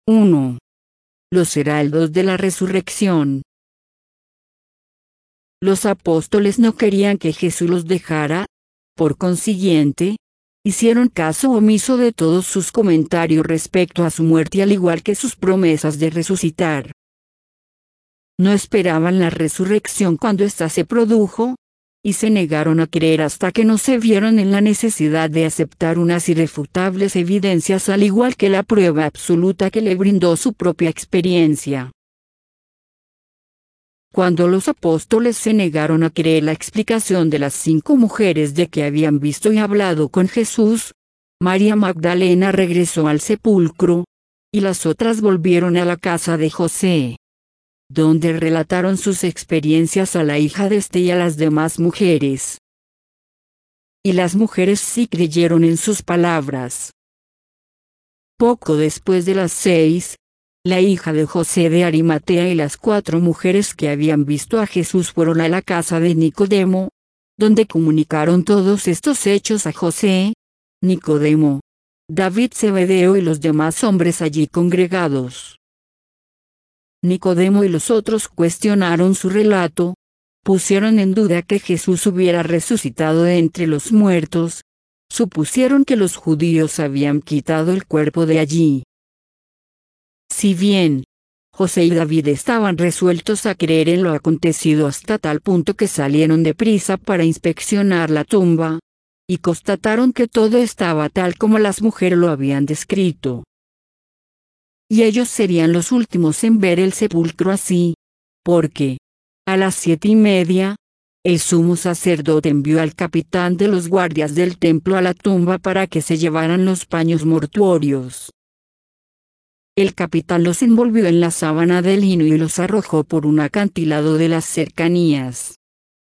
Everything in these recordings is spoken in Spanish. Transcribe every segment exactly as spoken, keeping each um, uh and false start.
uno. Los heraldos de la resurrección. Los apóstoles no querían que Jesús los dejara, por consiguiente, hicieron caso omiso de todos sus comentarios respecto a su muerte al igual que sus promesas de resucitar. No esperaban la resurrección cuando ésta se produjo, y se negaron a creer hasta que no se vieron en la necesidad de aceptar unas irrefutables evidencias al igual que la prueba absoluta que le brindó su propia experiencia. Cuando los apóstoles se negaron a creer la explicación de las cinco mujeres de que habían visto y hablado con Jesús, María Magdalena regresó al sepulcro, y las otras volvieron a la casa de José, donde relataron sus experiencias a la hija de este y a las demás mujeres. Y las mujeres sí creyeron en sus palabras. Poco después de las seis, la hija de José de Arimatea y las cuatro mujeres que habían visto a Jesús fueron a la casa de Nicodemo, donde comunicaron todos estos hechos a José, Nicodemo, David Zebedeo y los demás hombres allí congregados. Nicodemo y los otros cuestionaron su relato, pusieron en duda que Jesús hubiera resucitado de entre los muertos, supusieron que los judíos habían quitado el cuerpo de allí. Si bien José y David estaban resueltos a creer en lo acontecido hasta tal punto que salieron deprisa para inspeccionar la tumba, y constataron que todo estaba tal como las mujeres lo habían descrito. Y ellos serían los últimos en ver el sepulcro así, porque, a las siete y media, el sumo sacerdote envió al capitán de los guardias del templo a la tumba para que se llevaran los paños mortuorios. El capitán los envolvió en la sábana de lino y los arrojó por un acantilado de las cercanías.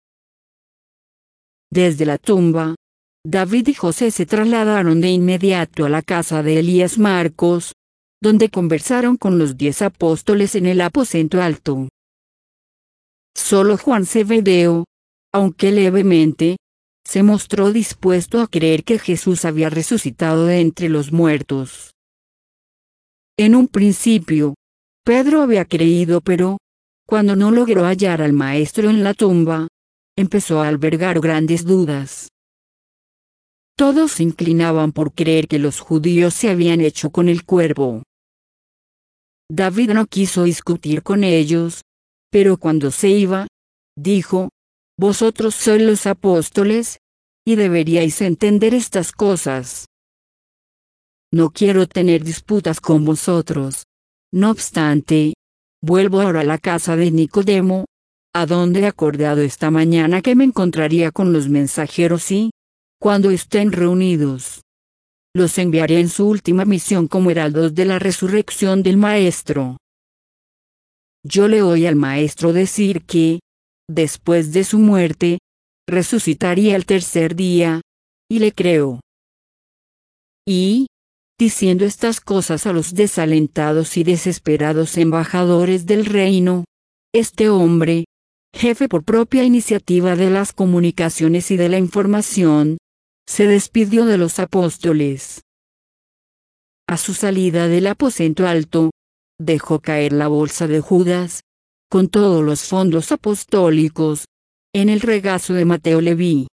Desde la tumba, David y José se trasladaron de inmediato a la casa de Elías Marcos, donde conversaron con los diez apóstoles en el aposento alto. Solo Juan Zebedeo, aunque levemente, se mostró dispuesto a creer que Jesús había resucitado de entre los muertos. En un principio, Pedro había creído pero, cuando no logró hallar al Maestro en la tumba, empezó a albergar grandes dudas. Todos se inclinaban por creer que los judíos se habían hecho con el cuerpo. David no quiso discutir con ellos, pero cuando se iba, dijo, «Vosotros sois los apóstoles, y deberíais entender estas cosas. No quiero tener disputas con vosotros. No obstante, vuelvo ahora a la casa de Nicodemo, a donde he acordado esta mañana que me encontraría con los mensajeros y, cuando estén reunidos, los enviaré en su última misión como heraldos de la resurrección del Maestro. Yo le oí al Maestro decir que, después de su muerte, resucitaría el tercer día, y le creo. Y, diciendo estas cosas a los desalentados y desesperados embajadores del reino, este hombre, jefe por propia iniciativa de las comunicaciones y de la información, se despidió de los apóstoles. A su salida del aposento alto, dejó caer la bolsa de Judas, con todos los fondos apostólicos, en el regazo de Mateo Leví.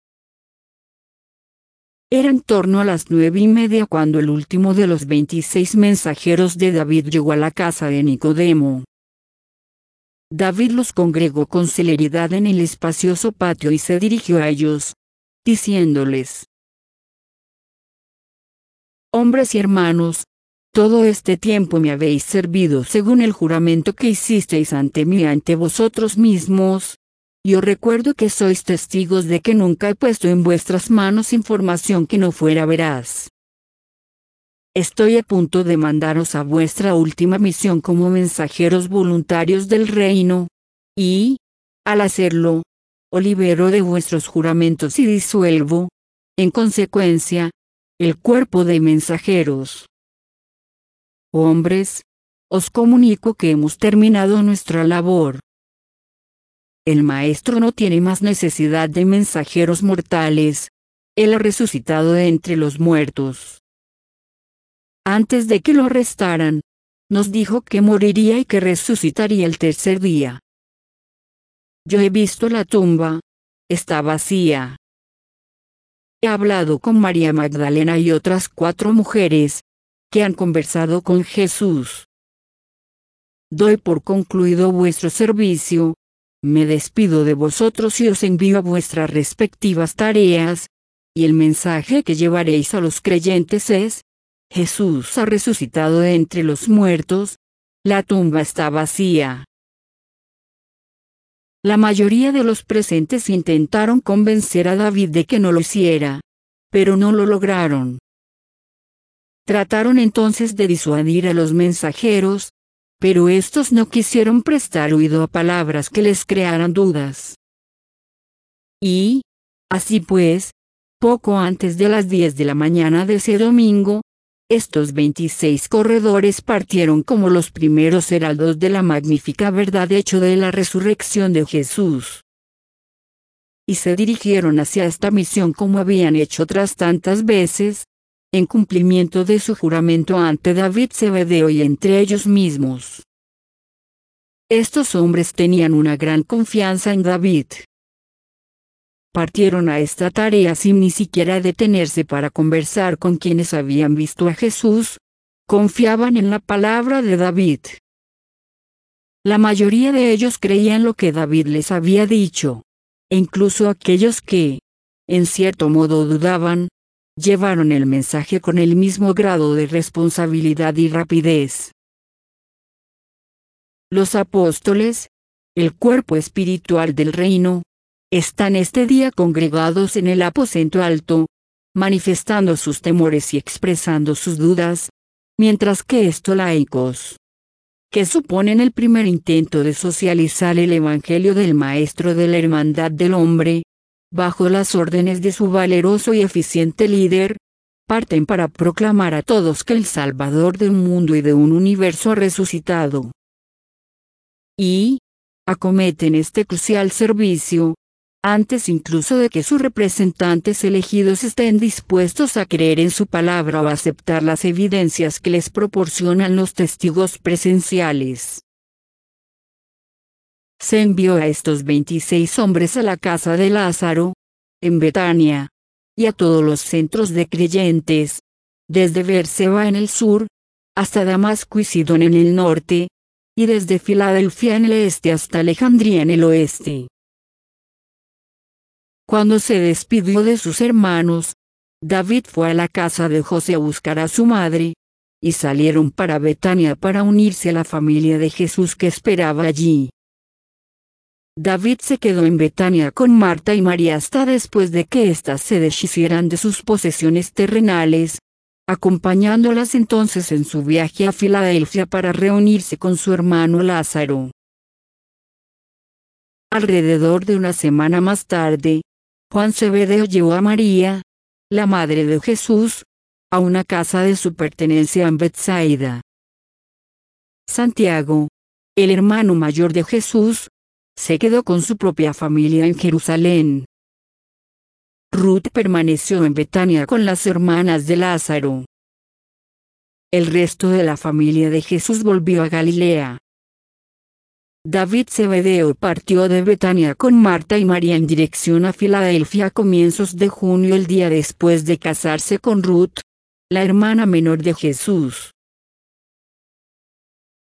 Era en torno a las nueve y media cuando el último de los veintiséis mensajeros de David llegó a la casa de Nicodemo. David los congregó con celeridad en el espacioso patio y se dirigió a ellos, diciéndoles: «Hombres y hermanos, todo este tiempo me habéis servido según el juramento que hicisteis ante mí y ante vosotros mismos. Yo recuerdo que sois testigos de que nunca he puesto en vuestras manos información que no fuera veraz. Estoy a punto de mandaros a vuestra última misión como mensajeros voluntarios del reino, y, al hacerlo, os libero de vuestros juramentos y disuelvo, en consecuencia, el cuerpo de mensajeros. Hombres, os comunico que hemos terminado nuestra labor. El Maestro no tiene más necesidad de mensajeros mortales, Él ha resucitado de entre los muertos». Antes de que lo arrestaran, nos dijo que moriría y que resucitaría el tercer día. Yo he visto la tumba, está vacía. He hablado con María Magdalena y otras cuatro mujeres, que han conversado con Jesús. Doy por concluido vuestro servicio, me despido de vosotros y os envío a vuestras respectivas tareas, y el mensaje que llevaréis a los creyentes es: Jesús ha resucitado de entre los muertos, la tumba está vacía. La mayoría de los presentes intentaron convencer a David de que no lo hiciera, pero no lo lograron. Trataron entonces de disuadir a los mensajeros, pero estos no quisieron prestar oído a palabras que les crearan dudas. Y, así pues, poco antes de las diez de la mañana de ese domingo, estos veintiséis corredores partieron como los primeros heraldos de la magnífica verdad hecho de la resurrección de Jesús. Y se dirigieron hacia esta misión como habían hecho otras tantas veces, en cumplimiento de su juramento ante David Zebedeo y entre ellos mismos. Estos hombres tenían una gran confianza en David. Partieron a esta tarea sin ni siquiera detenerse para conversar con quienes habían visto a Jesús, confiaban en la palabra de David. La mayoría de ellos creían lo que David les había dicho, e incluso aquellos que, en cierto modo dudaban, llevaron el mensaje con el mismo grado de responsabilidad y rapidez. Los apóstoles, el cuerpo espiritual del reino, están este día congregados en el aposento alto, manifestando sus temores y expresando sus dudas, mientras que estos laicos, que suponen el primer intento de socializar el Evangelio del Maestro de la Hermandad del Hombre, bajo las órdenes de su valeroso y eficiente líder, parten para proclamar a todos que el Salvador de un mundo y de un universo ha resucitado. Y acometen este crucial servicio, antes incluso de que sus representantes elegidos estén dispuestos a creer en su palabra o a aceptar las evidencias que les proporcionan los testigos presenciales. Se envió a estos veintiséis hombres a la casa de Lázaro, en Betania, y a todos los centros de creyentes, desde Berseba en el sur, hasta Damasco y Sidón en el norte, y desde Filadelfia en el este hasta Alejandría en el oeste. Cuando se despidió de sus hermanos, David fue a la casa de José a buscar a su madre, y salieron para Betania para unirse a la familia de Jesús que esperaba allí. David se quedó en Betania con Marta y María hasta después de que éstas se deshicieran de sus posesiones terrenales, acompañándolas entonces en su viaje a Filadelfia para reunirse con su hermano Lázaro. Alrededor de una semana más tarde, Juan Zebedeo llevó a María, la madre de Jesús, a una casa de su pertenencia en Betsaida. Santiago, el hermano mayor de Jesús, se quedó con su propia familia en Jerusalén. Ruth permaneció en Betania con las hermanas de Lázaro. El resto de la familia de Jesús volvió a Galilea. David Zebedeo partió de Betania con Marta y María en dirección a Filadelfia a comienzos de junio, el día después de casarse con Ruth, la hermana menor de Jesús.